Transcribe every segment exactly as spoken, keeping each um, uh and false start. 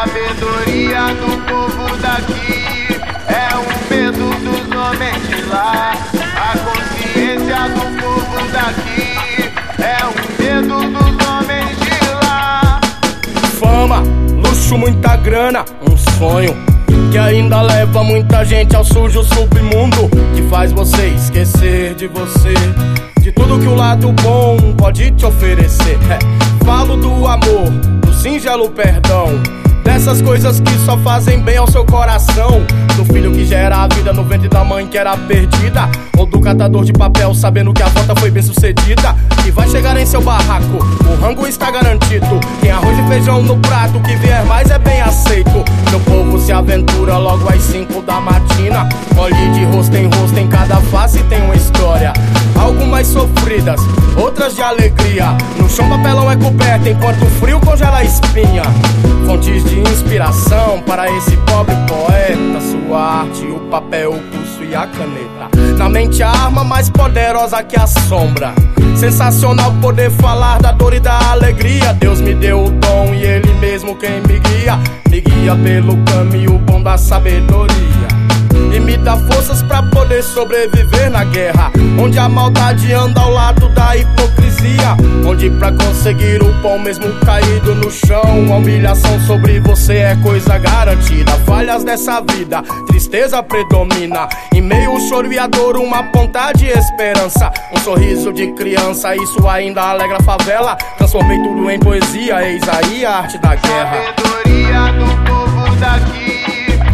Sabedoria do povo daqui é o medo dos homens de lá. A consciência do povo daqui é o medo dos homens de lá. Fama, luxo, muita grana, um sonho que ainda leva muita gente ao sujo submundo, que faz você esquecer de você, de tudo que o lado bom pode te oferecer. É, falo do amor, do singelo perdão, dessas coisas que só fazem bem ao seu coração. Do filho que gera a vida no ventre da mãe que era perdida, ou do catador de papel sabendo que a volta foi bem sucedida, que vai chegar em seu barraco, o rango está garantido. Tem arroz e feijão no prato, que vier mais é bem aceito. Meu povo se aventura logo às cinco da matina, olhe de rosto em rosto, em cada face tem uma história. Algumas sofridas, outras de alegria. No chão papelão é coberto, enquanto o frio congela a espinha. Fontes de inspiração para esse pobre poeta, sua arte, o papel, o pulso e a caneta. Na mente a arma mais poderosa que a sombra. Sensacional poder falar da dor e da alegria. Deus me deu o dom e Ele mesmo quem me guia. Me guia pelo caminho bom da sabedoria e me dá forças pra poder sobreviver na guerra, onde a maldade anda ao lado da hipocrisia, onde pra conseguir o pão mesmo caído no chão, a humilhação sobre você é coisa garantida. Falhas dessa vida, tristeza predomina, em meio ao choro e a dor uma ponta de esperança, um sorriso de criança, isso ainda alegra a favela. Transformei tudo em poesia, eis aí a arte da guerra. Sabedoria do povo daqui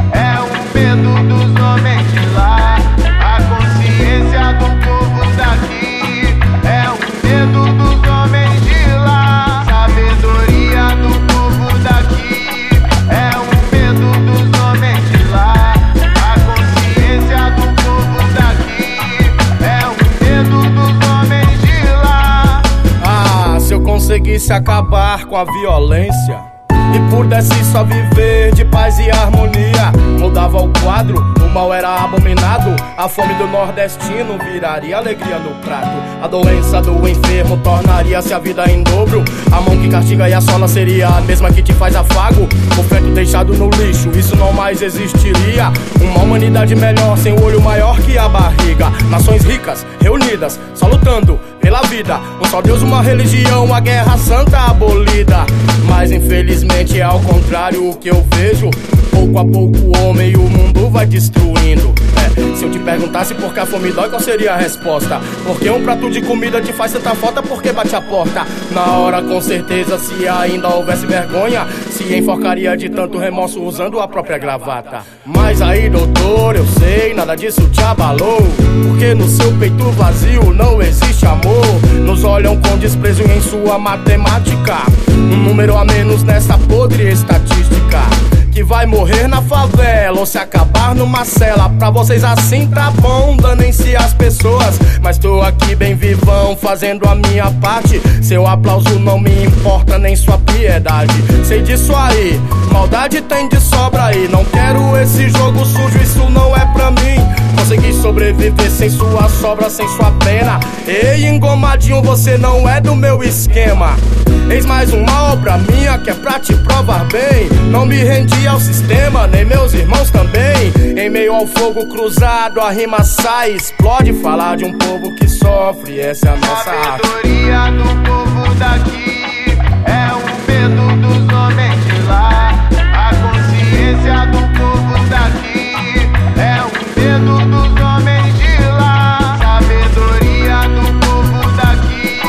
é o medo dos homens de lá. A consciência do povo daqui é o medo dos homens de lá. Sabedoria do povo daqui é o medo dos homens de lá. A consciência do povo daqui é o medo dos homens de lá. Ah, se eu conseguisse acabar com a violência e pudesse só viver de paz e harmonia, mudava o quadro, o mal era abominado, a fome do nordestino viraria alegria no prato, a doença do enfermo tornaria-se a vida em dobro, a mão que castiga e assola seria a mesma que te faz afago, o feto deixado no lixo, isso não mais existiria, uma humanidade melhor sem o olho maior que a barriga, nações ricas, reunidas, só lutando pela vida, um só Deus, uma religião, a guerra santa abolida. Mas infelizmente é ao contrário o que eu vejo, pouco a pouco o homem e o mundo vai destruindo. É, se eu te perguntasse por que a fome dói, qual seria a resposta? Porque um prato de comida te faz tanta falta, porque bate a porta. Na hora com certeza, se ainda houvesse vergonha, se enforcaria de tanto remorso usando a própria gravata. Mas aí doutor, eu sei, nada disso te abalou, porque no seu peito vazio não existe amor. Nos olham com desprezo em sua matemática, um número a menos nessa podre estatística, que vai morrer na favela ou se acabar numa cela. Pra vocês assim tá bom, danem-se as pessoas, mas tô aqui bem vivão fazendo a minha parte. Seu aplauso não me importa, nem sua piedade. Sei disso aí, maldade tem de sobra aí. Não quero esse jogo sujo, isso não é pra mim. Consegui sobreviver sem sua sobra, sem sua pena. Ei, engomadinho, você não é do meu esquema. Eis mais uma obra minha que é pra te provar bem. Não me rendi ao sistema, nem meus irmãos também. Em meio ao fogo cruzado a rima sai, explode. Falar de um povo que sofre, essa é a nossa arte. Sabedoria do povo daqui é o medo dos homens de lá. A consciência do povo daqui é o medo dos homens de lá. Sabedoria do povo daqui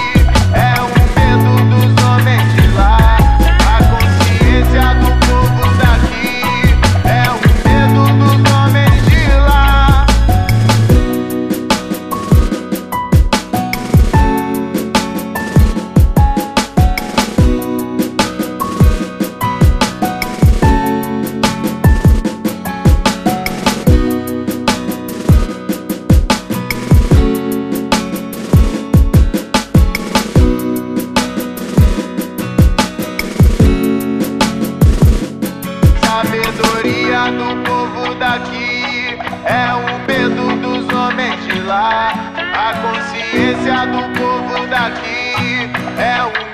é o medo dos homens de lá. A consciência do povo daqui é o medo dos homens de lá. Sabedoria do povo daqui é o medo dos homens de lá. A consciência do povo daqui é o